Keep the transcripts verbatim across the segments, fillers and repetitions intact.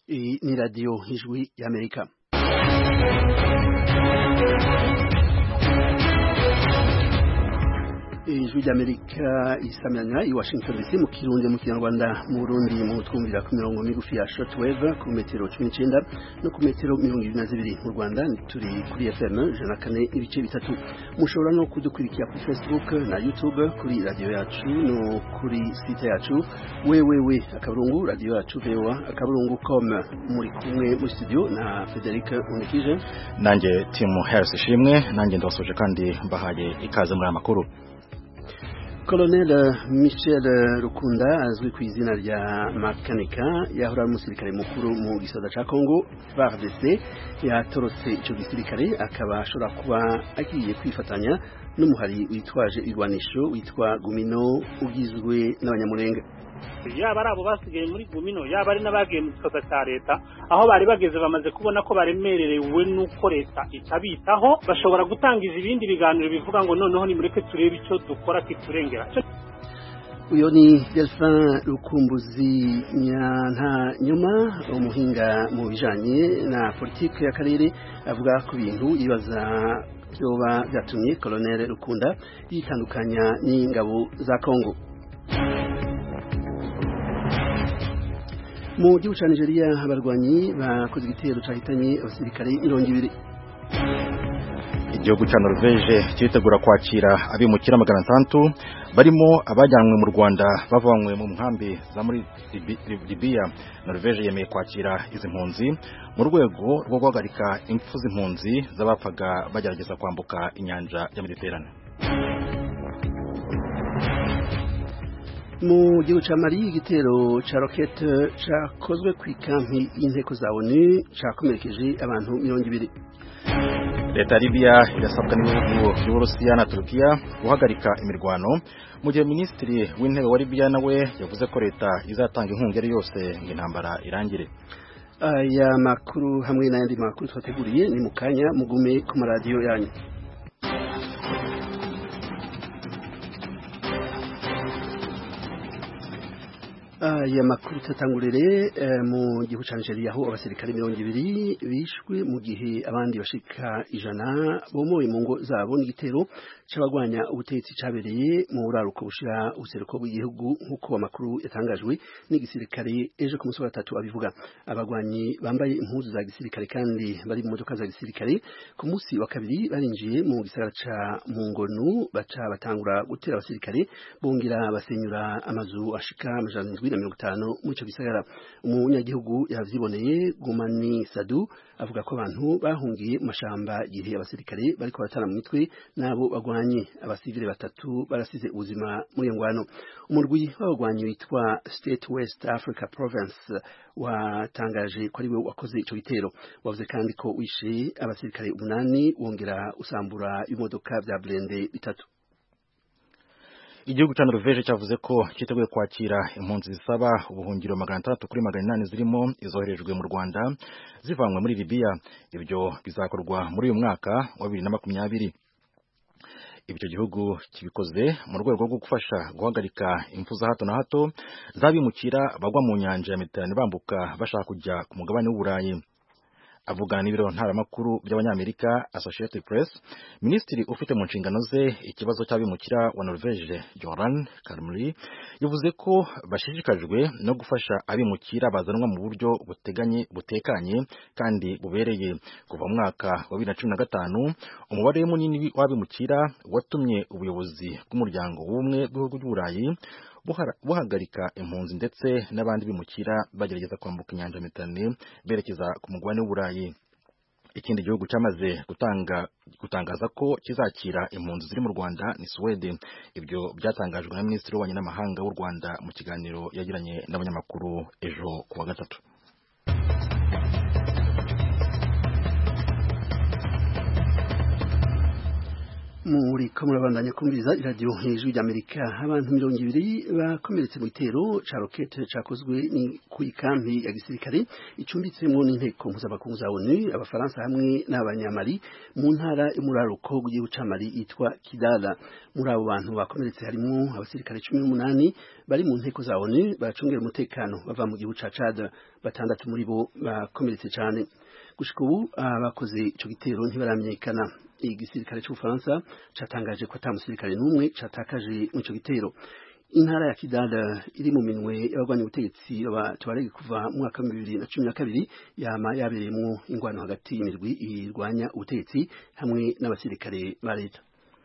Iyi ni radiyo ijwi y'Amerika. Ijwi ry'Amerika isamyanya i Washington D C mu Kirundi mu Kinyarwanda mu Burundi mu twumvira ku mirongo migufi ya shortwave ku metero cumi n'icenda no ku metero mirongo ibiri na zibiri mu Rwanda turi kuri F M ijana na kane ibice bitatu. Mushobora no kudukurikira kuri Facebook na YouTube kuri radio yacu no kuri site yacu wewewe akaburungu radio yacu vewa akaburungu com. Muri kumwe mu studio na Frederic Unikije nanjye Tim Harris Shimwe nanjye ndasoje kandi mbahaye ikaze muri amakuru. Colonel Michel Rukunda azwi ku izina rya Makanika yahora ari umusirikare mukuru mu gisoda ca Congo F A R D C yatorotse ico gisirikare akaba ashobora kuba agiye kwifatanya n'umuhari witwaje igwanisho witwa Gumino ugizwe n'abanyamurenge. Yaba arabo basigaye muri Gumino yaba ari n'abagiye mu gisoda ca leta aho bari bageze bamaze kubona ko baremererewe nuko leta itabitaho bashobora gutangiza ibindi biganiro bivuga ngo noneho ni mureke turebe icyo dukora kiturengera. Uyo ni Delphin Rukumbuzi Nyanta nyuma umuhinga mu bijanye na politike y'akarere avuga ku bintu yibaza byoba byatumye Colonel Rukunda yitandukanya n'ingabo za Congo. Mu gihugu ca Nigeria abarwanyi bakoze igitero cahitanye abasirikare mirongo ibiri. Igihugu ca Norvege cyitegura kwakira abimukira magana atandatu barimo abajyanwe mu Rwanda bavanywe mu nkambi za muri Libya. Norvege yemeye kwakira izi mpunzi mu rwego rwo guhagarika impfu z'impunzi z'abapfaga bagerageza kwambuka inyanja ya Mediterane. Mu gihugu ca Mali igitero ca rocket cakozwe ku ikampi y'inteko za ONU cakomerekeje abantu mirongo ibiri. Leta ya Libya irasabwa n'ibihugu by'Uburusiya na Turkiya guhagarika imirwano mu gihe minisitiri w'intebe wa Libya nawe yavuze ko leta izatanga inkunga yose ngo intambara irangire. Aya makuru hamwe n'ayandi makuru twateguriye ni mu kanya mugume ku maradiyo yanyu. Aya makuru tatangurire mu gihugu ca Nigeria aho abasirikare mirongo ibiri bishwe mu gihe abandi bashika ijana bomoye mu ngo zabo n'igitero c'abagwanya ubutegetsi cabereye mu buraruko bushira useruko bw'igihugu nk'uko amakuru yatangajwe n'igisirikare ejo ku munsi wa gatatu abivuga. Abagwanyi bambaye impuzu za gisirikare kandi bari mu modoka za gisirikare ku munsi wa kabiri barinjiye mu gisagara ca Mungonu baca batangura gutera abasirikare bongera basenyura amazu ashika amajana na mirongo itanu mu ico gisagara. Umunyagihugu yavyiboneye Gumani Sadu avuga ko abantu bahungiye mu mashamba igihe abasirikare bariko baratana mu mitwe nabo bagwanye. Abasivile batatu barasize ubuzima muri ngwano. Umurwi w'abagwanyi witwa State West Africa Province watangaje ko ari we wakoze ico gitero. Wavuze kandi ko wishe abasirikare umunani wongera usambura imodoka vya blende bitatu. Igihugu ca Norvege cyavuze ko cyiteguye kwakira impunzi zisaba ubuhungiro magana atandatu kuri magana inani zirimo izoherejwe mu Rwanda zivanywe muri Libya. Ibyo bizakorwa muri uyu mwaka wa bibiri na makumyabiri. Ibyo gihugu kibikoze mu rwego rwo gufasha guhagarika impfu za hato na hato zabimukira bagwa mu nyanja ya Mediterane bambuka bashaka kujya ku mugabane w'Uburayi. Avugana n'ibiro ntaramakuru by'abanyamerika Associated Press, minisitiri ufite mu nshingano ze ikibazo cy'abimukira wa Norvege Joran Karmli yavuze ko bashishikajwe no gufasha abimukira bazanwa mu buryo buteganye butekanye kandi bubereye. Kuva mu mwaka wa bibiri na cumi na gatanu umubare munini w'abimukira watumye ubuyobozi bw'umuryango w'ubumwe bw'ibihugu by'Uburayi buhagarika impunzi ndetse n'abandi bimukira bagerageza kwambuka inyanja ya Mediterane berekeza ku mugabane w'Uburayi. Ikindi gihugu cyamaze gutanga gutangaza ko kizakira impunzi ziri mu Rwanda ni Sweden. Ibyo byatangajwe na Minisitiri w'Ububanyi n'Amahanga w'u Rwanda mu kiganiro yagiranye n'abanyamakuru ejo ku wa gatatu. muri ko murabandanya kumviriza iradiyo hejuru y'Amerika. Abantu mirongo ibiri bakomeretse mu gitero ca rokete cakozwe ni ku ikampi ya gisirikare icumbitsemwo n'inteko mpuzamakungu za ONU, abafaransa hamwe n'abanyamali mu ntara y'umuraruko w'igihugu ca Mali yitwa Kidala. Muri abo bantu bakomeretse harimwo abasirikare cumi n'umunani bari mu nteko za ONU bacungera umutekano bava mu gihugu ca Chad, batandatu muri bo bakomeretse cane. Gushika ubu abakoze ico gitero ntibaramenyekana. Igisirikare c'Ubufaransa catangaje ko ata musirikare n'umwe catakaje mu ico gitero. Intara ya Kidal iri mu minwe y'abagwanya ubutegetsi Tuareg kuva mu mwaka wa bibiri na cumi na kabiri yama yabereyemwo ingwano hagati y'imirwi irwanya ubutegetsi hamwe n'abasirikare ba leta.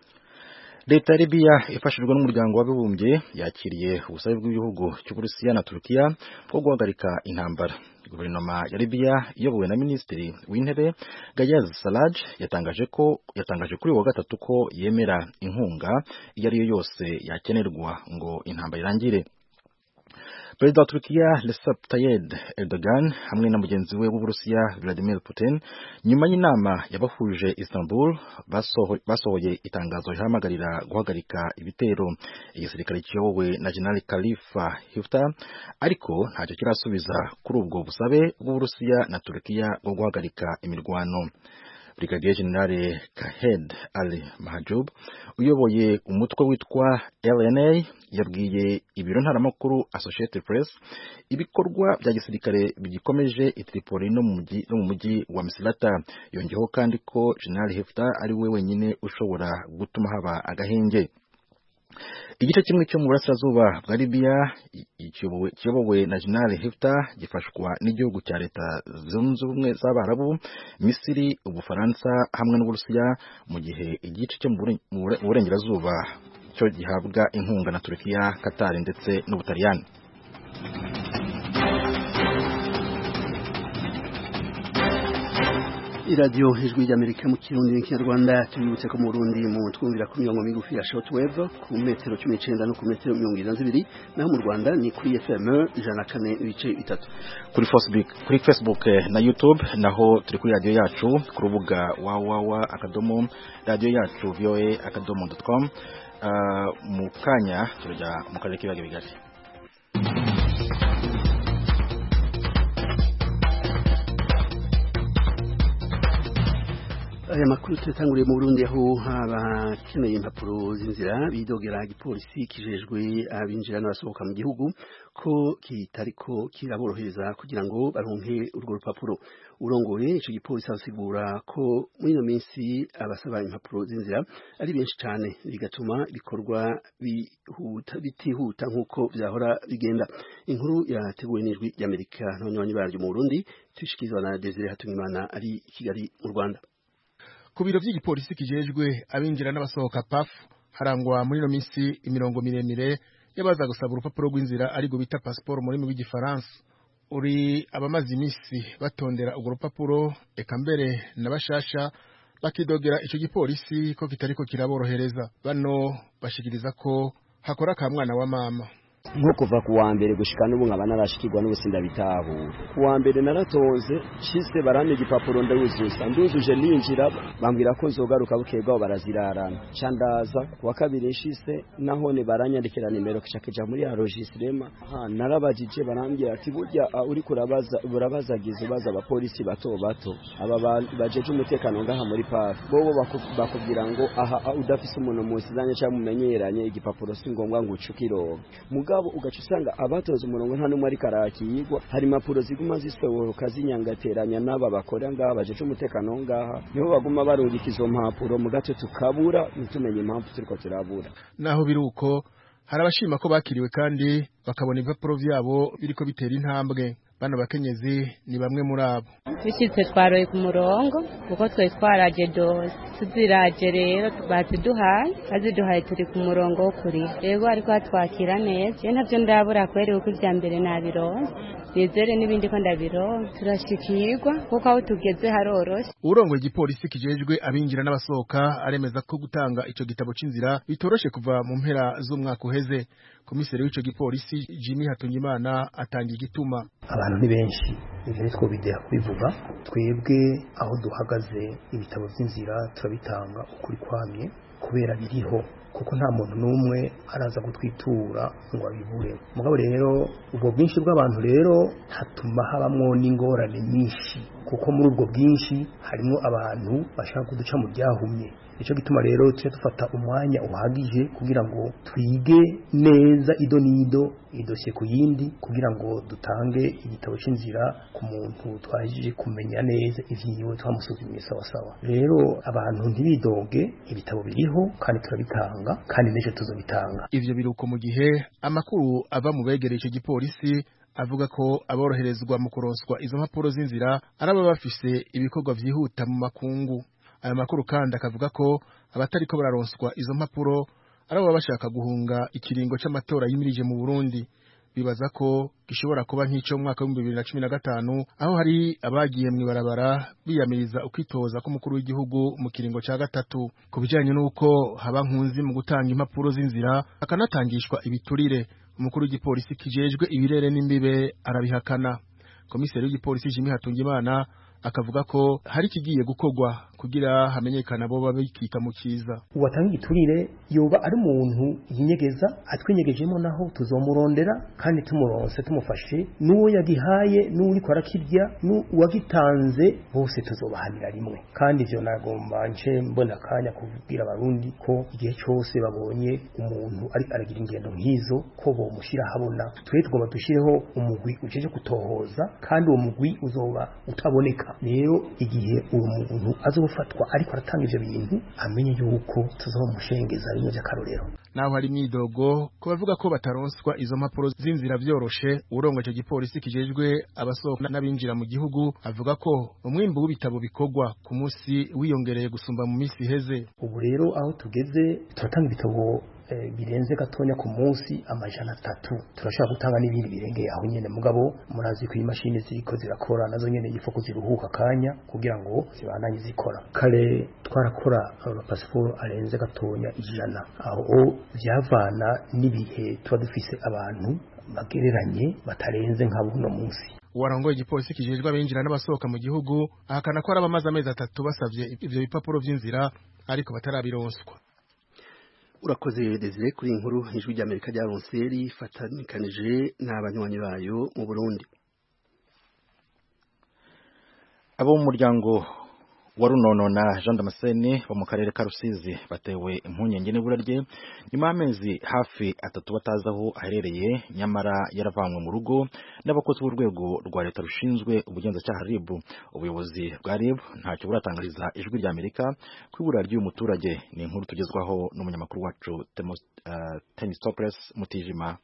Leta ya Libya ifashijwe n'umuryango w'abibumbye yakiriye ubusabe bw'ibihugu cy'Uburusiya na Turkiya bwo guhagarika intambara. Guverinoma ya Libya iyobowe na Minisitiri w'Intebe Gayaz Sarraj yatangaje ko yatangaje kuri wa gatatu ko yemera inkunga iyo ari yo yose yakenerwa ngo intambara irangire. Perezida wa Turkiya Recep Tayyip Erdogan hamwe na mugenzi we w'Uburusiya Vladimir Putin nyuma y'inama yabahuje Istanbul basohoye itangazo rihamagarira guhagarika ibitero. Igisirikare kiyobowe na General Khalifa Haftar ariko ntacyo kirasubiza kuri ubwo busabe bw'Uburusiya na Turkiya bwo guhagarika imirwano. Brigadier General Kahed Ali Mahjoub uyoboye umutwe witwa L N A yabwiye ibiro ntaramakuru Associated Press ibikorwa bya gisirikare bigikomeje i Tripoli no mu mujyi no mu mujyi wa Misrata. Yongeyeho kandi ko General Haftar ari we wenyine ushobora gutuma haba agahenge. Igice kimwe cyo mu burasirazuba bwa Libya kiyobowe na General Haftar gifashwa n'igihugu cya Leta Zunze Ubumwe z'Abarabu, Misiri, Ubufaransa hamwe n'Uburusiya, mu gihe igice cyo mu burengerazuba cyo gihabwa inkunga na Turkiya, Qatar ndetse n'Ubutaliyani. iradiyo ijwi ry'Amerika mu Kirundi n'Ikinyarwanda. Tubibutse ko mu Burundi mu twumvira ku mirongo migufi ya shortwave ku metero cumi n'icenda no ku metero mirongo irindwi na zibiri, naho mu Rwanda ni kuri F M ijana na kane ibice bitatu. Kuri Facebook, kuri Facebook na YouTube naho turi kuri radio yacu ku rubuga www akadomo radio yacu voa akadomo com. Uh, mu kanya turajya mu karere k'ibiyaga bigari. Aya makuru tutanguriye mu Burundi aho abakeneye impapuro z'inzira bidogera igipolisi kijejwe abinjira n'abasohoka mu gihugu ko kitariko kiraborohereza kugira ngo baronke urwo rupapuro. Urongoye ico gipolisi asigura ko muri ino minsi abasaba impapuro z'inzira ari benshi cyane, bigatuma ibikorwa bihuta bitihuta nk'uko vyahora bigenda. Inkuru yateguwe n'ijwi ry'Amerika n'abanywanyi baryo mu Burundi, tushikirizwa na Desire Hatungimana ari i Kigali mu Rwanda. Ku biro vy'igipolisi kijejwe abinjira n'abasohoka P A F harangwa muri no minsi imirongo miremire yabaza gusaba urupapuro rw'inzira arigo bita passport muri mu gifaransa. Uri abamaze imisi batondera urwo rupapuro, eka mbere nabashasha bakidogera ico gipolisi ko kitariko kiraborohereza. Bano bashikiriza ko hakora ka mwana wa mama. Nko kuva ku wa mbere gushika n'ubu nkaba narashikirwa n'ubusinda bitahura. Ku wa mbere naratonze shise barame igipapuro ndawuzuza, nduzuje ninjira bambwira ko nzogaruka bukegwa barazirarana. Candaza ku wa kabiri shise nahone baranyandikira nimero kishakija muri enregistrement. Ha narabajije barambwira ati burya uri kurabaza burabazagize baza abapolisi bato bato aba bajeje umutekano ngaha muri P A F. Bobo bakubwira ngo aha udafise umuntu musizanye cyangwa mumenyeranye igipapuro si ngombwa ngo ucukiro. Mugabo ugaca usanga abatoza umurongo nta numwe ari karakiyigwa, hari impapuro ziguma zisohoka zinyangateranya n'aba bakora ngaha bajeje umutekano ngaha, niho baguma barungika izo mpapuro mu gace tukabura nitumenye impamvu turiko turabura. Naho biruko hari abashima ko bakiriwe kandi bakabona impapuro vyabo biriko bitera intambwe. Bano bakenyezi ni bamwe muri abo. Bishitse twaroye ku murongo kuko twe twaraje dose tuziraje rero batiduhaye aziduhaye turi ku murongo wo kuri. Yego ariko atwakira neza. Je ntavyo ndabura kwere uko ivya mbere nabironse. Nizere n'ibindi ko ndabironse. Turashikirwa kuko aho tugeze haroroshe. Urongo igipolisi kijejwe abinjira n'abasohoka aremeza ko gutanga ico gitabo c'inzira bitoroshe kuva mu mpera z'umwaka uheze. Komiseri w'ico gipolisi Jimmy Hatungimana atangiye igituma. Abantu ni benshi ivyo twobidera kubivuga, twebwe aho duhagaze ibitabo vy'inzira turabitanga ukuri kwamye kubera biriho kuko nta muntu n'umwe araza gutwitura ngo abibure. Mugabo rero ubwo bwinshi bw'abantu rero hatuma habamwo n'ingorane nyinshi kuko muri ubwo bwinshi harimo abantu bashaka kuduca mu byahumye. Nicyo gituma rero tuje dufata umwanya uhagije kugira ngo twige neza ido nido idosiye ku yindi kugira ngo dutange igitabo cy'inzira ku muntu twajije kumenya neza ivyiwe twamusuzumye sawa sawa. Rero abantu ntibidoge, ibitabo biriho kandi turabitanga kandi n'ejo tuzobitanga. Ivyo biruko mu gihe amakuru ava mu begereye icyo gipolisi avuga ko aboroherezwa mu kuronswa izo mpapuro z'inzira araba bafise ibikorwa vyihuta mu makungu. Aya makuru kandi akavuga ko abatari ko bararonswa izo mpapuro araba bashaka guhunga ikiringo c'amatora yimirije mu Burundi. Bibaza ko gishobora kuba nk'ico mu mwaka wa bibiri na cumi na gatanu aho hari abagiye mu ibarabara biyamiriza ukwitoza k'umukuru w'igihugu mu kiringo ca gatatu. Ku bijanye n'uko haba nkunzi mu gutanga impapuro z'inzira akanatangishwa ibiturire, umukuru w'igipolisi kijejwe ibirere n'imbibe arabihakana. Komiseri w'igipolisi Jimmy Hatungimana akavuga ko hari kigiye gukorwa kugira hamenyekana bo babikika mu kiza. Uwatanga igiturire yoba ari umuntu yinyegeza, atwinyegejemo naho tuzomurondera kandi tumuronse tumufashe, n'uwo yagihaye n'uri ko arakirya n'uwagitanze bose tuzobahanira rimwe. Kandi ivyo nagomba nce mbona kanya kubwira abarundi ko igihe cyose babonye umuntu ari aragira ingendo nk'izo ko bo mushira habona. Twe tugomba dushireho umugwi ujeje kutohoza kandi uwo mugwi uzoba utaboneka. Rero igihe uwo muntu azofatwa ariko aratanga ivyo bintu amenye yuko tuzomushengeza rimwe by'akarorero. Naho hari myidogo ko bavuga ko bataronswa izo mpapuro z'inzira vyoroshe, urongo cyo gipolisi kijejwe abasohoka n'abinjira mu gihugu avuga ko umwimbu w'ibitabo bikorwa ku munsi wiyongereye gusumba mu minsi iheze. Ubu rero aho tugeze turatanga ibitabo E, birenze gatonya ku munsi amajana atatu. Turashaka gutanga n'ibindi birengeye aho nyene, mugabo murazi ko imashini ziriko zirakora nazo nyene yifo kuziruhuka kanya kugira ngo zibananye zikora. Kare twarakora ama passport arenze gatonya ijana, aho vyavana n'ibihe tuba dufise abantu bagereranye batarenze nka buno munsi. Uwarongoye igipolisi kijejwe abinjira n'abasohoka mu gihugu ahakana ko arabamaze amezi atatu basavye ivyo bipapuro vy'inzira ariko batarabironswa. Urakoze Desire kuri inkuru ijwi ry'Amerika ryaronse rifatanikanije n'abanywanyi bayo mu Burundi. Abo mu muryango wa Runono na Jean Damascene bo mu karere ka Rusizi batewe impunyenge n'ibura rye nyuma y'amezi hafi atatu batazaho aherereye, nyamara yaravanywe mu rugo n'abakozi b'urwego rwa leta rushinzwe ubugenzacyaha R I B. Ubuyobozi bwa R I B ntacyo buratangariza ijwi ry'Amerika ku ibura ry'uyu muturage. Ni inkuru tugezwaho n'umunyamakuru wacu Temistoples Mutijima.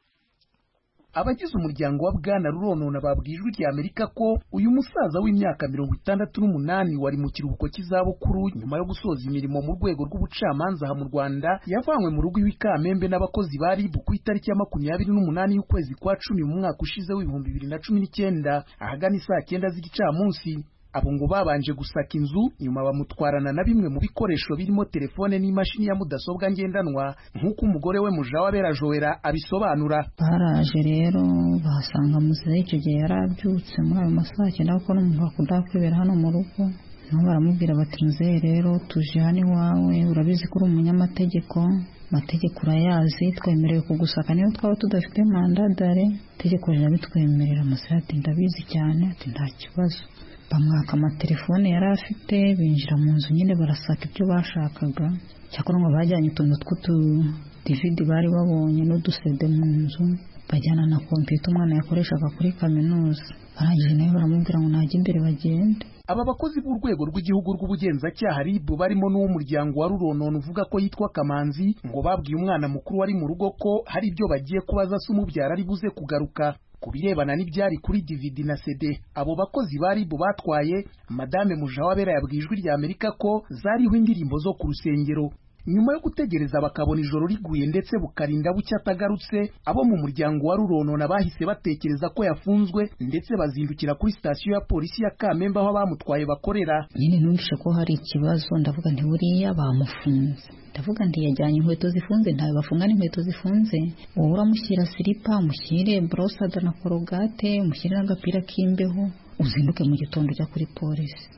Abagize umuryango wa Bwana Ruronona babwiye ijwi ry'Amerika ko uyu musaza w'imyaka mirongo itandatu n'umunani wari mu kiruhuko cy'izabukuru nyuma yo gusoza imirimo mu rwego rw'ubucamanza aha mu Rwanda yavanywe mu rugo iwi Kamembe n'abakozi ba R I B ku itariki ya makumyabiri n'umunani y'ukwezi kwa cumi mu mwaka ushize w'ibihumbi bibiri na cumi n'icyenda ahagana isaa cyenda z'igicamunsi. Abo ngo babanje gusaka inzu nyuma bamutwarana na bimwe mu bikoresho birimo telefone n'imashini ya mudasobwa ngendanwa nk'uko umugore we Mujawabera Joera abisobanura. Baraje rero basanga muzehe icyo gihe yarabyutse muri ayo masaha cyenda kuko n'umuntu akunda kwibera hano mu rugo. Nabo baramubwira bati muzehe rero tuje hano iwawe, urabizi ko uri umunyamategeko, amategeko urayazi, twemerewe kugusaka niyo twaba tudafite mandadare, itegeko rirabitwemerera. Muzehe ati ndabizi cyane, ati nta kibazo. Bamwaka amatelefone yari afite, binjira mu nzu nyine barasaka ibyo bashakaga. Cyakora ngo bajyanye utuntu tw'utu D V D bari babonye n'udusede mu nzu, bajyana na kompiyuta umwana yakoreshaga kuri kaminuza. Barangije nawe baramubwira ngo najye imbere bagende. Aba bakozi b'urwego rw'igihugu rw'ubugenzacyaha R I B barimo n'uw'umuryango wa Ruronona uvuga ko yitwa Kamanzi ngo babwiye umwana mukuru wari mu rugo ko hari ibyo bagiye kubaza se umubyara ari buze kugaruka. Kubirebana n'ibyari kuri D V D na C D, abo bakozi ba R I B batwaye, Madame Mujawabera yabwiye ijwi ry'Amerika ko zariho indirimbo zo ku rusengero. Nyuma yo gutegereza bakabona ijoro riguye ndetse bukarinda bucya atagarutse, abo mu muryango wa Ruronona bahise batekereza ko yafunzwe ndetse bazindukira kuri sitasiyo ya polisi ya Kamembe aho bamutwaye bakorera. Nyine numvise ko hari ikibazo, ndavuga nti buriya bamufunze. Ndavuga ndi yajyanye inkweto zifunze, ntawe bafunga n'inkweto zifunze. Wowe uramushyira silipa, umushyire brosada na korogate, umushyire n'agapira k'imbeho, uzinduke mu gitondo ujya kuri polisi.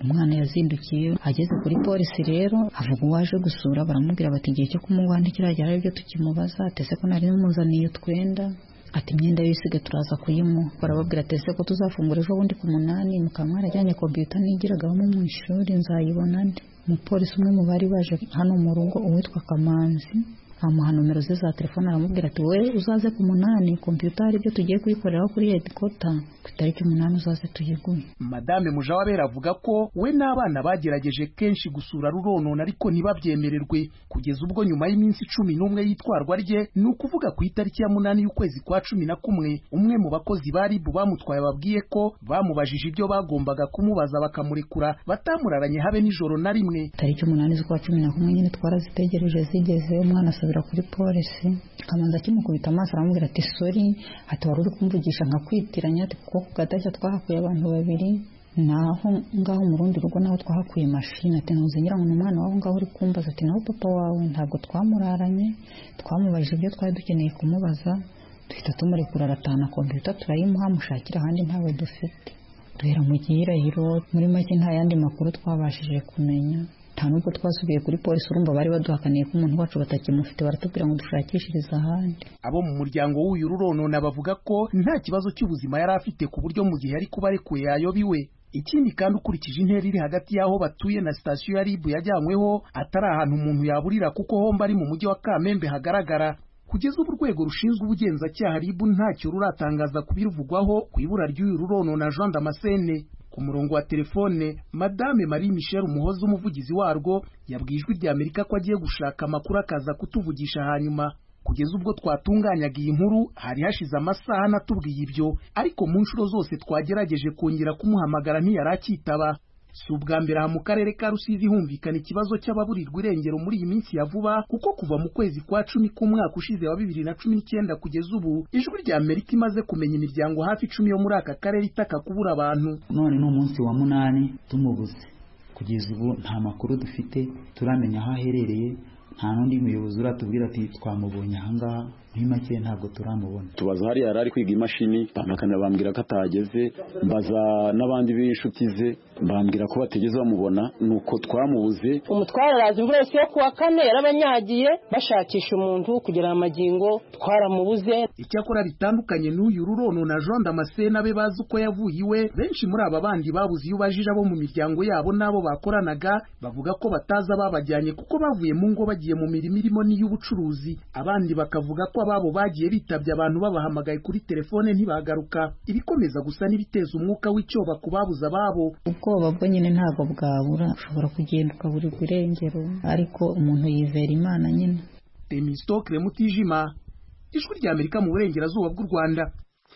umwana yazindukiye ageze kuri polisi rero avuga uwaje gusura baramubwira bati igihe cyo kumugwandikira cyari aribyo tukimubaza atese ko nari muzaniye twenda ati imyenda yisiga turaza kuyimuha barababwira atese ko tuzafungura ejo bundi ku munani mukamwara ajyanye computer nigiragamo mu ishuri nzayibona nde umupolisi umwe mu bari baje hano mu rugo uwitwa Kamanzi amuha nomero ze za telefone aramubwira ati we uzaze ku munani computer ibyo tugiye kuyikoreraho kuri headquarter ku itariki umunani uzaze tuyiguye. Madame Mujawabera avuga ko we n'abana bagerageje kenshi gusura Ruronona ariko ntibabyemererwe kugeza ubwo nyuma y'iminsi cumi n'umwe yitwarwa rye ni ukuvuga ku itariki ya munani y'ukwezi kwa cumi na kumwe umwe mu bakozi bari bu bamutwaye babwiye ko bamubajije ibyo bagombaga kumubaza bakamurekura batamuraranye habe nijoro na rimwe. Tariki umunani z'ukwa cumi na kumwe nyine twarazitegereje zigeze umwana asubira kuri polisi Kamanzi akimukubita amaso aramubwira ati sorry ati wari uri kumvugisha nkakwitiranya ati kuko kugadashya twahakuye abantu babiri naho ngaho mu rundi rugo naho twahakuye mashini ati ntuzingira ngo umwana wawe ngaho uri kumbaza ati naho papa wawe ntabwo twamuraranye twamubajije ibyo twari dukeneye kumubaza duhita tumurekura aratana computer turayimuha mushakira ahandi ntawe dufite duhera mu gihirahiro muri make nta yandi makuru twabashije kumenya nta nubwo twasubiye kuri polisi urumva bari baduhakaniye ko umuntu wacu batakimufite baratubwira ngo dushakishirize ahandi. Abo mu muryango w'uyu Ruronona bavuga ko nta kibazo cy'ubuzima yari afite ku buryo mu gihe ari kuba arekuye yayobiwe. Ikindi kandi ukurikije intera iri hagati y'aho batuye na sitasiyo ya R I B yajyanyweho atari ahantu umuntu yaburira kuko homba ari mu mujyi wa Kamembe hagaragara. Kugeza ubu urwego rushinzwe ubugenzacyaha R I B ntacyo ruratangaza kubiruvugwaho ku ibura ry'uyu Ruronona Jean Damascene. Ku murongo wa telefone Madame Marie Michel Umuhoza umuvugizi warwo yabwijwe rya Amerika ko agiye gushaka amakuru akaza kutuvugisha hanyuma. Kugeza ubwo twatunganyaga iyi nkuru hari hashize amasaha natubwiye ibyo ariko mu nshuro zose twagerageje kongera kumuhamagara ntiyarakitaba. Si ubwa mbere aha mu karere ka Rusizi humvikana ikibazo cy'ababurirwa irengero muri iyi minsi ya vuba kuko kuva mu kwezi kwa cumi k'umwaka ushize wa bibiri na cumi n'icyenda kugeza ubu ijwi rya Amerika imaze kumenya imiryango hafi icumi yo muri aka karere itaka kubura abantu. None ni umunsi wa munani tumubuze kugeza ubu nta makuru dufite turamenya aho aherereye nta n'undi muyobozi uratubwira ati twamubonye ahangaha muri make ntabwo turamubona. Tubaza hari yarari kwiga imashini bamakana bambwira ko atageze mbaza n'abandi b'inshuti ze bambwira ko bategeze bamubona nuko twamubuze. Umutwara arazi imvura yose yo kuwa kane yarabanyagiye bashakisha umuntu kugira amagingo twaramubuze. Icyakora bitandukanye n'uyu Ruronona Jean Damascene abe bazi uko yavuye iwe benshi muri aba bandi babuze iyo bajije abo mu miryango yabo nabo bakoranaga bavuga ko bataza babajyanye kuko bavuye mu ngo bagiye mu mirimo irimo n'iy'ubucuruzi abandi bakavuga ko ababo bagiye bitabye abantu babahamagaye kuri telefone ntibagaruka ibikomeza gusa n'ibiteza umwuka w'icyoba ku babuze ababo. Ubwoba bwo nyine ntabwo bwabura ushobora kugenda ukaburirwa irengero ariko umuntu yizera Imana nyine. Temistokle Mutijima ijwi rya Amerika mu burengerazuba bw'u Rwanda.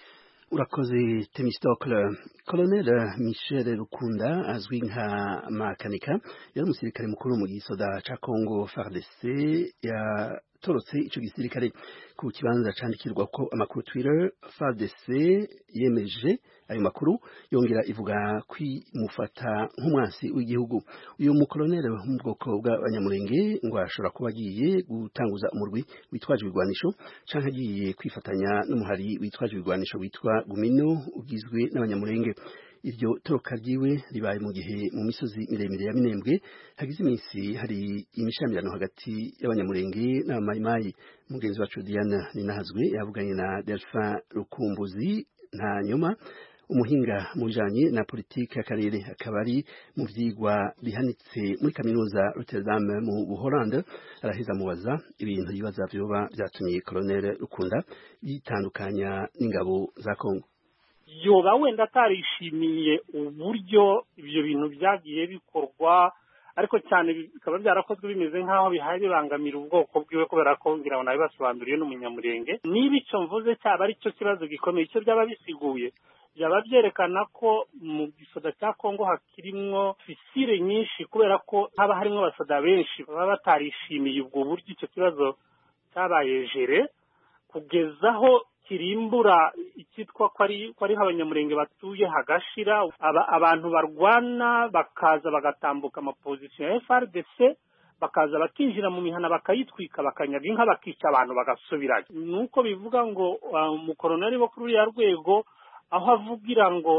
Urakoze Temistokle. Colonel Michel Rukunda azwi nka Makanika yari umusirikare mukuru mu gisoda ca Congo F A R D C ya torotse ico gisirikare ku kibanza candikirwa ko amakuru Twitter. F A R D C yemeje ayo makuru yongera ivuga kwimufata nk'umwansi w'igihugu. Uyu mukoloneli mu bwoko bw'abanyamurenge ngo ashobora kuba agiye gutanguza umurwi witwaje ibigwanisho canke agiye kwifatanya n'umuhari witwaje ibigwanisho witwa Gumino ugizwe n'abanyamurenge. Iryo toroka ryiwe ribaye mu gihe mu misozi miremire ya Minembwe hagize iminsi hari imishamirano hagati y'abanyamurenge n'abamayimayi. Mugenzi wacu Diana Ninahazwe yavuganye na Delphin Rukumbuzi nta nyuma umuhinga mujanye na politike y'akarere akaba ari mu vyigwa bihanitse muri kaminuza Rotterdam mu Buholande. Araheza mubaza ibintu yibaza vyoba vyatumye Colonel Rukunda yitandukanya n'ingabo za Kongo. Yoba wenda atarishimiye uburyo ibyo bintu byagiye bikorwa ariko cyane bikaba byarakozwe bimeze nk'aho bihaye bibangamira ubwoko bwiwe kubera ko ngira ngo nabibasobanuriye n'umunyamurenge. Niba icyo mvuze cyaba ari cyo kibazo gikomeye icyo byaba bisiguye byaba byerekana ko mu gisoda cya Kongo hakirimwo fisire nyinshi kubera ko haba harimo abasoda benshi baba batarishimiye ubwo buryo icyo kibazo cyabaye jere kugezaho kirimbura ikitwa ko ari ko ari abanyamurenge batuye hagashira aba, abantu barwana bakaza bagatambuka amapozisiyo ya F A R D C bakaza bakinjira mu mihana bakayitwika bakanyaga inka bakica abantu bagasubirayo. Nuko bivuga ngo umukoloneli uh, wo kuri ya rwego aho avugira ngo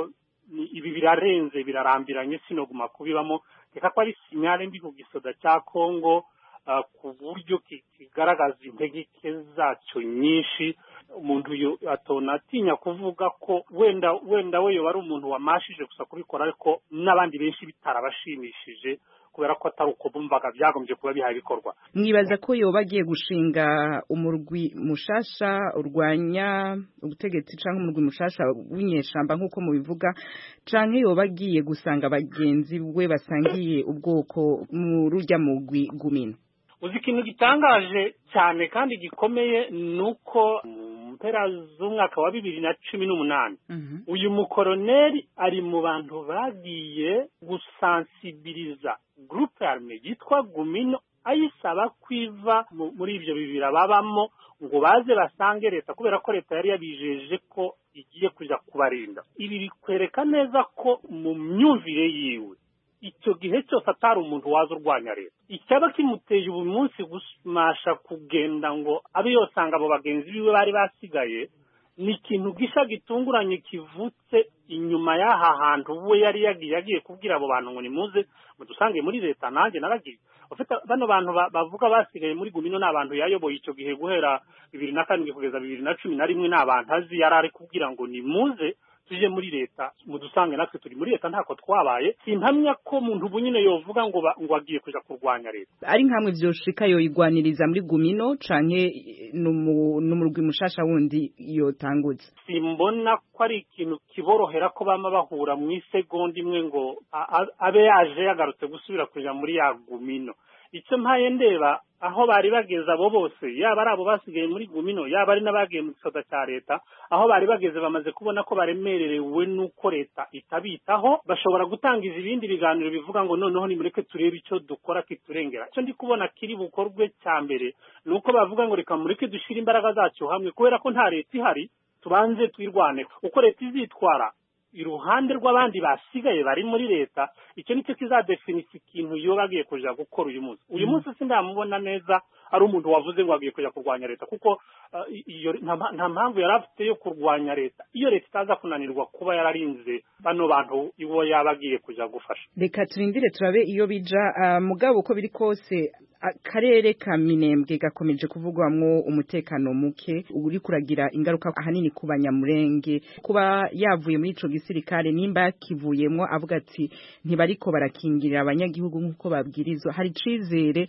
ibi birarenze birarambiranye sinoguma kubibamo reka ko ari sinyale mbi ku gisoda cya Kongo uh, ku buryo kigaragaza intege zacu nyinshi umuntu yo atona atinya kuvuga ko wenda wenda we yo bari umuntu wamashije gusa kubikora ariko n'abandi benshi bitarabashimishije kubera ko atari uko bumvaga byagombye kuba bihaye bikorwa. Mwibaza ko yoba agiye gushinga umurwi mushasha urwanya ubutegetsi canke umurwi mushasha w'inyeshamba nkuko mubivuga canke yoba agiye gusanga bagenzi we basangiye ubwoko mu rujya mugwi Gumino? Uzi ikintu gitangaje cyane kandi gikomeye nuko mpera z'umwaka wa bibiri na cumi n'umunani mm-hmm. uyu mukoroneri ari mu bantu bagiye gusensibiliza groupe armée yitwa Gumino ayisaba kwiva muri ibyo bibira babamo ngo baze basange leta kubera ko leta yari yabijeje ko igiye kuja kubarinda. Ibi bikwereka neza ko mu myumvire yiwe icyo gihe cyose atari umuntu waza urwanya leta. Icyaba kimuteye ubu munsi gumasha kugenda ngo abe yosanga abo bagenzi biwe bari basigaye ni ikintu gisha gitunguranye kivutse inyuma y'aha hantu we yari yagiye yagiye kubwira abo bantu ngo nimuze mudusange muri leta nanjye naragiye. Ufite bano bantu bavuga basigaye muri Gumino n'abantu yayoboye icyo gihe guhera bibiri na karindwi kugeza bibiri na cumi na rimwe n'abantu azi yarari kubwira ngo nimuze tuje muri leta mudusange natwe turi muri leta ntako twabaye. Simpamya ko umuntu bunyine yovuga ngo ngo agiye kuja kurwanya leta. Ari nkamwe vyoshika yo igwaniriza muri Gumino canke n'umurwi mushasha wundi yotanguza. Simbona ko ari ikintu kiborohera ko bama bahura mu isegonda imwe ngo abe yaje yagarutse gusubira kuja muri ya Gumino. Icyo mpaye ndeba aho bari bageza abo bose yaba ari abo basigaye muri Gumino yaba ari n'abagiye mu gisoda cya leta aho bari bageze bamaze kubona ko baremererewe nuko leta itabitaho bashobora gutangiza ibindi biganiro bivuga ngo noneho nimureke turebe icyo dukora kiturengera. Icyo ndi kubona kiri bukorwe cya mbere nuko bavuga ngo reka mureke dushira imbaraga zacu hamwe kubera ko nta leta ihari tubanze twirwane uko leta izitwara iruhande rw'abandi basigaye bari muri leta. Icyo nicyo kizadefinisa ikintu yo bagiye kuja gukora uyu munsi. Uyu munsi sindamubona neza ari umuntu wavuze ngo agiye kuja kurwanya leta kuko iyo uh, nta mpamvu yarafite yo kurwanya leta iyo leta itaza kunanirwa kuba yararinze bano bantu iwo yabagiye kuja gufasha. Reka turindire turabe iyo bija uh, mugabo uko biri kose akarere ka Minembwe gakomeje kuvugwamwo umutekano muke uri kuragira ingaruka ahanini ku banyamurenge kuba yavuye muri ico gisirikare nimba kivuyemwo avuga ati ntibariko barakingirira abanyagihugu nkuko babwirizwa. Hari cizere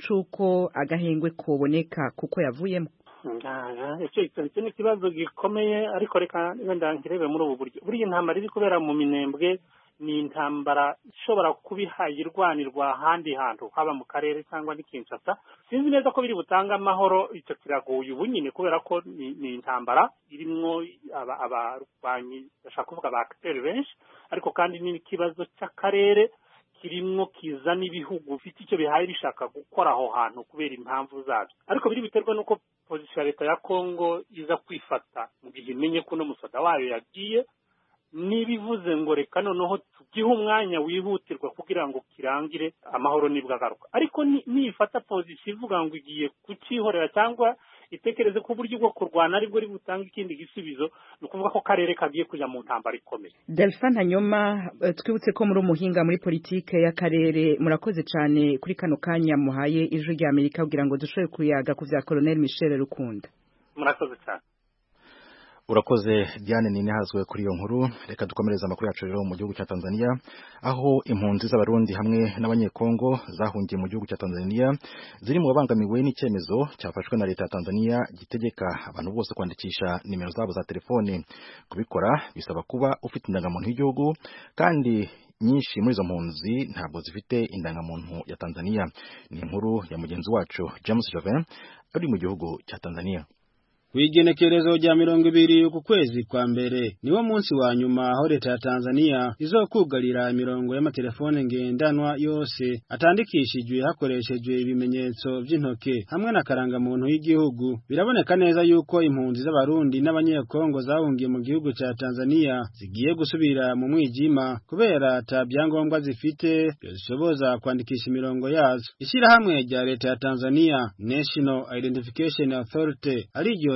cuko agahengwe koboneka kuko yavuyemo? Ngaha icyo icyo ni kibazo gikomeye ariko reka wenda nkirebe muri ubu buryo. Buri intambara iri kubera mu Minembwe ni intambara ishobora kubihayirwanirwa ahandi hantu haba mu karere cyangwa ni Kinshasa. Sinzi neza ko biri butanga amahoro. Icyo kiragoye ubu nyine kubera ko ni, ni intambara irimwo abarwanyi bashaka kuvuga ba acteurs benshi ariko kandi ni ikibazo cy'akarere kirimwo kizana ibihugu bifite icyo bihaye bishaka gukora aho hantu kubera impamvu zabyo ariko biri biterwa nuko position ya leta ya Kongo iza kwifata mu gihe imenye ko no musada wayo yagiye nibivuze ngo reka noneho tugihe umwanya wihutirwa kugira ngo kirangire amahoro nibwo agaruka. Ariko nifata position ivuga ngo igiye kucihorera cyangwa itekereze ko buryo bwo kurwana ari bwo ributanga ikindi gisubizo nukuvuga ko karere kagiye kuja mu ntambara ikomeye. Delphin Hanyoma twibutse ko muri umuhinga muri politike ya karere murakoze cyane kuri kano kanya muhaye ijwi rya Amerika kugira ngo dushobore kuyaga ku vya Colonel Michel Rukunda. Murakoze cyane. Urakoze Diane nini hazwe kuri iyo nkuru. Reka dukomereza amakuru yacu rero mu gihugu cya Tanzania aho impunzi z'abarundi hamwe n'abanyekongo zahungiye mu gihugu cya Tanzania ziri mu babangamiwe n'icyemezo cyafashwe na leta ya Tanzania gitegeka abantu bose kwandikisha nimero zabo za telefone. Kubikora bisaba kuba ufite indangamuntu y'igihugu kandi nyinshi muri izo mpunzi ntabwo zifite indangamuntu ya Tanzania. Ni inkuru ya mugenzi wacu James Jovin ari mu gihugu cya Tanzania. Kwigenekerezo rya mirongo ibiri uku kwezi kwa mbere niwo munsi wa nyuma aho leta ya Tanzania izokugarira imirongo y'amatelefone ngendanwa yose atandikishijwe hakoreshejwe ibimenyetso by'intoke hamwe na karanga muntu y'igihugu. Biraboneka neza yuko impunzi z'abarundi n'abanyekongo zahungiye mu gihugu cya Tanzania zigiye gusubira mu mwijima kubera atabyangombwa zifite byo zishoboza kwandikisha imirongo yazo. Ishyirahamwe rya leta ya Tanzania National Identification Authority ariryo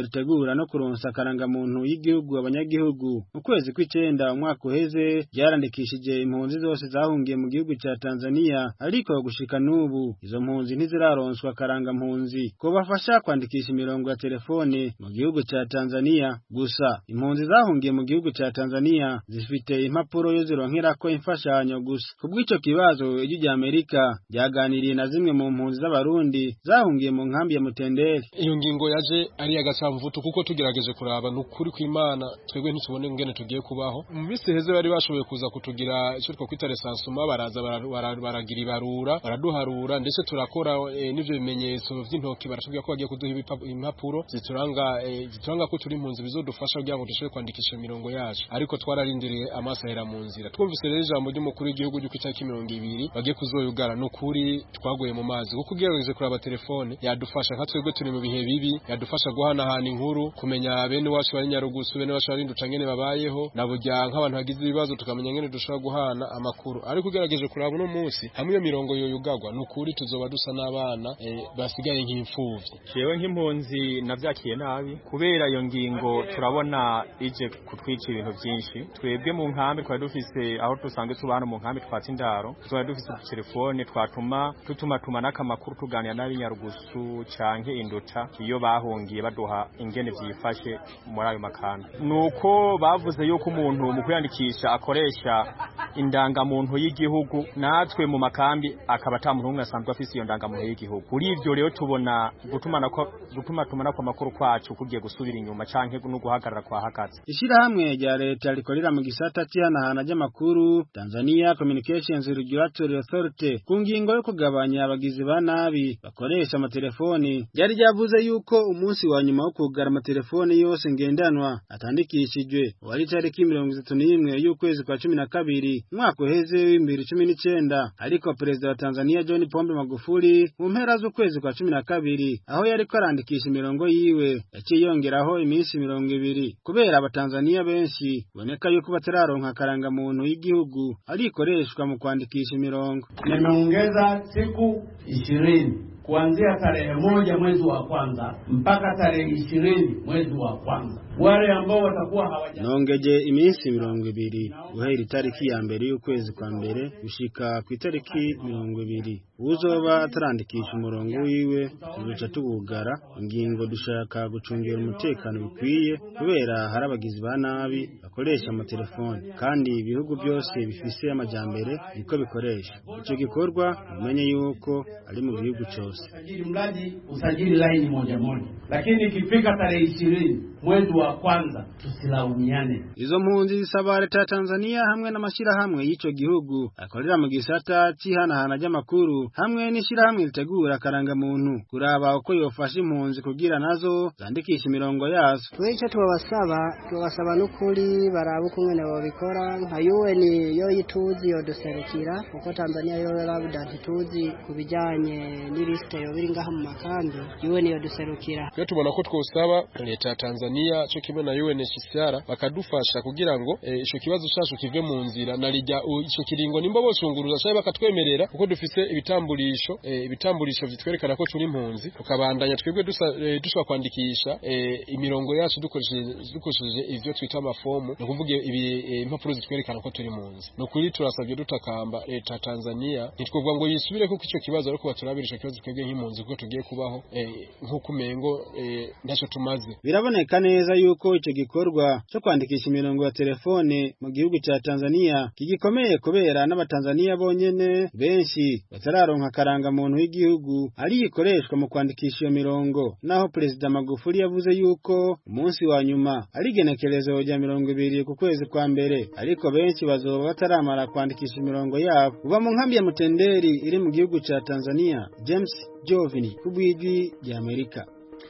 ritegura no kuronsa karanga muntu y'igihugu abanyagihugu mu kwezi kw'icenda umwaka uheze ryarandikishije impunzi zose zahungiye mu gihugu ca Tanzania ariko gushika n'ubu izo mpunzi ntiziraronswa karanga mpunzi ko bafasha kwandikisha imirongo ya telefone mu gihugu ca Tanzania gusa impunzi zahungiye mu gihugu ca Tanzania zifite impapuro yo zironkerako imfashanyo gusa kubw'ico kibazo ijwi rya Amerika ryaganiriye na zimwe mu mpunzi z'abarundi zahungiye mu nkambi ya Mutenderi. Iyo ngingo yaje ari agasamvuto kuko tugerageje kuraba n'ukuri kw'Imana twebwe ntitubone ngene tugiye kubaho. Mu bisi heze bari bashoboye kuza kutugira ico twakwita resansuma baraza baragira ibarura baraduharura ndetse turakora e, n'ivyo bimenyetso vy'intoki baratubwira ko bagiye kuduha impapuro zituranga e, zituranga ko turi impunzi bizodufasha kugira ngo dushobore kwandikisha imirongo yacu ariko twararindiriye amaso ahera mu nzira. Twumvise rero ijambo ry'umukuru w'igihugu ry'uko itariki mirongo ibiri bagiye kuzoyugara n'ukuri twaguye mu mazi kuko ugerageje kuraba telefone yadufasha nka twebwe turi mu bihe bibi yadufasha guhanahana inkuru kumenya bene wacu bari Nyarugusu bene wacu bari Nduca ngene babayeho nabujya nk'abantu hagize ibibazo tukamenya ngene dushobora guhana amakuru ariko ugerageje kuraba no munsi hamwe iyo mirongo yoyugagwa n'ukuri tuzoba dusa n'abana e, basigaye nk'imfuvyi. Jewe nk'impunzi navyakiye nabi kubera iyo ngingo turabona ije kutwica ibintu byinshi twebwe mu nkambi twari dufise aho dusanzwe tubana mu nkambi twatse indaro twari dufise telefone twatuma tutuma tuma n'akamakuru tuganira n'ab'i Nyarugusu canke Induca iyo bahungiye baduha ingene vyifashe muri ayo makanda nuko bavuze yuko umuntu mu kwiyandikisha akoresha indangamuntu y'igihugu natwe mu makambi akaba ata muntu umwe asanzwe afise iyo ndangamuntu y'igihugu kuri ivyo rero tubona gutuma nako gutuma tumana kwa makuru kwacu kugiye gusubira inyuma canke no guhagarara kwa hakaze. Ishirahamwe rya leta rikorera mu gisata cy'ahanahana ry'amakuru Tanzania Communications Regulatory Authority ku ngingo yo kugabanya abagizi ba nabi bakoresha amatelefoni yari ryavuze yuko umunsi wa nyuma wo kugara amatelefoni yose ngendanwa atandikishijwe wari tariki mirongo itatu n'imwe y'ukwezi kwa cumi na kabiri mwaka uheze w'ibihumbi cumi n'icenda ariko perezida wa Tanzania John Pombe Magufuli mu mpera z'ukwezi kwa cumi na kabiri aho yari ko arandikisha imirongo yiwe yakiyongeraho iminsi mirongo ibiri kubera abatanzania benshi boneka yuko batararonka karanga muntu y'igihugu arikoreshwa mu kwandikisha imirongo. Nimeongeza siku ishirini kuanzia tarehe moja mwezi wa kwanza mpaka tarehe ishirini mwezi wa kwanza. Wale ambao watakuwa hawaja nongeje iminsi mirongo ibiri guhera itariki ya mbere y'ukwezi kwa mbere gushika ku itariki mirongo ibiri uzoba atarandikisha umurongo wiwe tuzoca tubugara. Ingingo dushaka gucungera umutekano bikwiye kubera hari abagizi ba nabi bakoresha amatelefoni kandi ibihugu byose bifise amajambere niko bikoresha. Ico gikorwa umenye yuko ari mu bihugu cyose usajili mradi usajili line moja moja, lakini ikifika tarehe ishirini mwezi wa kwanza tusilaumiane. Izo mpunzi zisaba leta ya Tanzania hamwe n'amashirahamwe y'ico gihugu akorera mu gisata cy'ihanahana ry'amakuru hamwe n'ishirahamwe ritegura karanga muntu kuraba uko yofasha impunzi kugira nazo zandikisha imirongo yazo. Wecho tubasaba tubasaba n'ukuri baraba uko ngene babikora nka U N yo yituzi yo duserukira uko Tanzania yo labda tuzi kubijanye n'iriste yo biri ngaha mu makambi U N yo duserukira. Cyo tubona ko twosaba leta ya Tanzania cyo kimwe na U N H C R bakadufasha kugira ngo ico e, kibazo cyacu kive mu nzira narijya ico kiringo nimba bocunguruza cyane bakatwemerera kuko dufise ibitamburisho e, ibitamburisho bitwerekana ko turi impunzi tukabandanya twebwe dusa e, dushaka kwandikisha e, imirongo yacu dukoresheje dukoresheje ivyo twita amafomu no kuvuga ibi impapuro e, zitwerekana ko turi impunzi no kuri turasabye dutakamba leta Tanzania nitwovuga ngo yisubire kuko ico kibazo ariko baturabira ico kibazo twebwe nk'impunzi kuko tugiye kubaho e, nkuko umengo e, ntacyo tumaze. Biraboneka neza yuko ico gikorwa cyo kwandikisha imirongo ya telefone mu gihugu cya Tanzania kigikomeye kubera n'abatanzania bonyene benshi batararonka karanga muntu w'igihugu ari ikoreshwa mu kwandikisha iyo mirongo naho Perezida Magufuli yavuze yuko umunsi wa nyuma ari genekerezo rya mirongo ibiri ku kwezi kwa mbere ariko benshi bazoba bataramara kwandikisha imirongo yabo. Uba mu nkambi ya Mutenderi iri mu gihugu cya Tanzania James Jovini kubw'ijwi rya Amerika.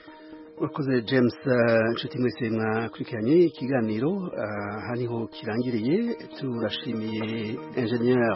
Urakoze James nshuti mwese mwakurikiranye ikiganiro haniho kirangiriye. Turashimiye ingenieur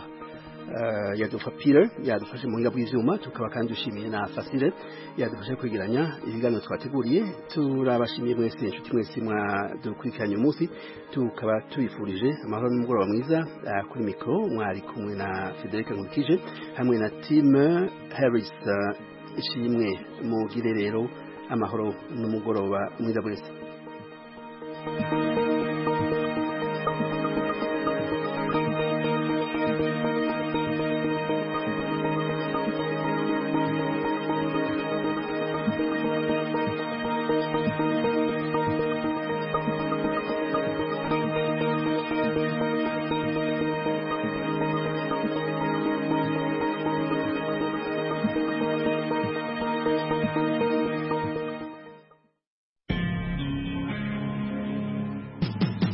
yadufa Pire yadufashe mu ngabo y'ivyuma tukaba kandi dushimiye na Fasile yadufashe kwegeranya ibiganiro twateguriye. Turabashimiye mwese nshuti mwese mwadukurikiranye umunsi tukaba tubifurije amahoro n'umugoroba mwiza. Kuri mikro mwari kumwe na Federica Nkukije hamwe na team Harris ishimwe mugire rero amahoro n'umugoroba mwiza bwese